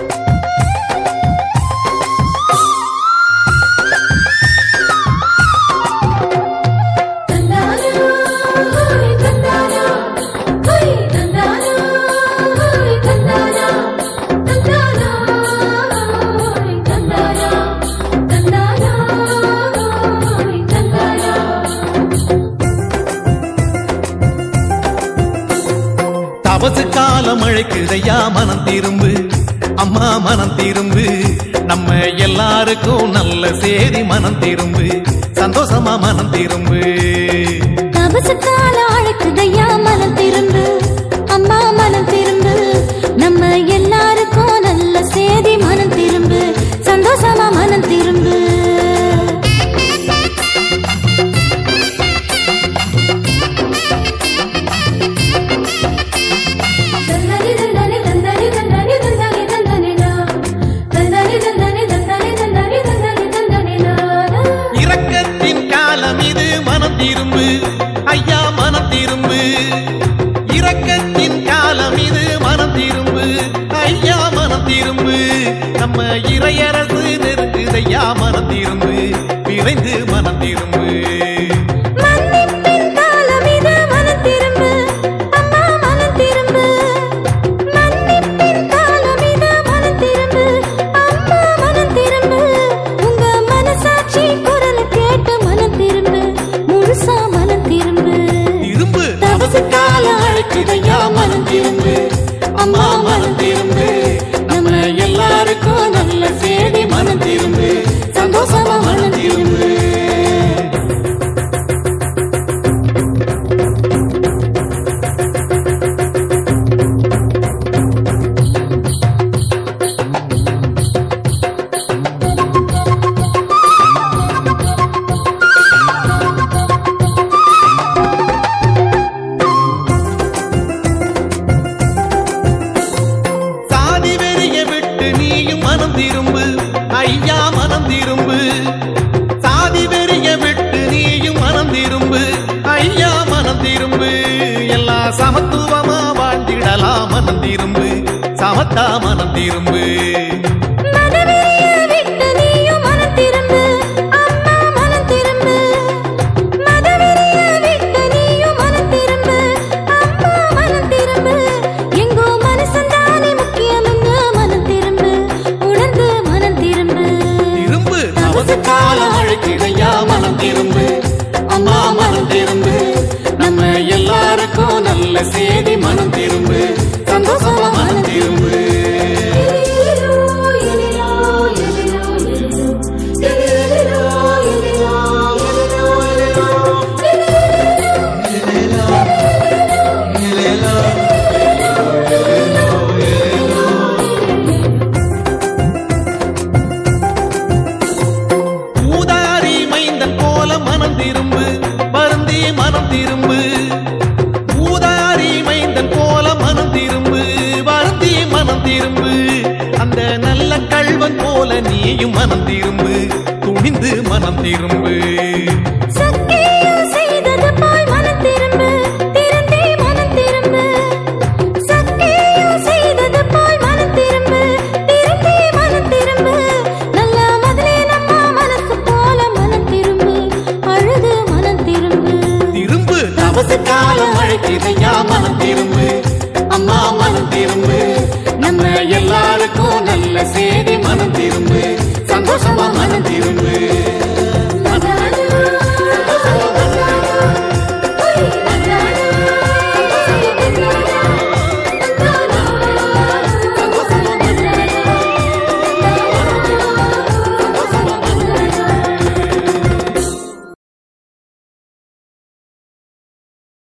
தபசு காலம் அழைக்குதையா மனம் திரும்பு அம்மா மனம் திரும்பு நம்ம எல்லாருக்கும் நல்ல சேதி மனம் திரும்பு சந்தோஷமா மனம் திரும்பு தபசு காலம் அழைக்குதையா மனம் திரும்பு அம்மா மனம் திரும்பு நம்ம எல்லாருக்கும் நல்ல சேதி மனம் திரும்பு சந்தோஷமா மனம் திரும்பு திரும்பு ஐயா மனம் திரும்பு இரக்கத்தின் காலம் இது மனம் திரும்பு ஐயா மனம் திரும்பு நம்ம இறையரசு நெருங்குதையா மனம் திரும்பு விரைந்து மனம் திரும்பு மனம் திரும்பு அம்மா மனம் திரும்பு நம்ம எல்லாருக்கும் நல்ல சேதி மனம் திரும்பு சந்தோஷமா மனம் திரும்பு திரும்பு ஐயா மனம் திரும்பு சாதி வெறிய விட்டு நீயும் மனம் திரும்பு ஐயா மனம் திரும்பு எல்லா சமத்துவமா வாழ்ந்திடலாம் மனம் திரும்பு சமத்தா மனம் திரும்பு கிடையா மனம் திரும்பு அம்மா மனம் திரும்பு நம்ம எல்லாருக்கும் நல்ல சேதி மனம் திரும்பு சந்தோஷமா மனம் திரும்பு மனம் திரும்பு ஊதாரி மைந்தன் போல மனம் திரும்பு வருந்தி மனம் திரும்பு அந்த நல்ல கள்வன் போல நீயும் மனம் திரும்பு துணிந்து மனம் திரும்பு காலம் அழைக்குதையா மனம் திரும்பு அம்மா மனம் திரும்பு நம்ம எல்லாருக்கும் நல்ல சேதி மனம் திரும்பு சந்தோஷமா மனம்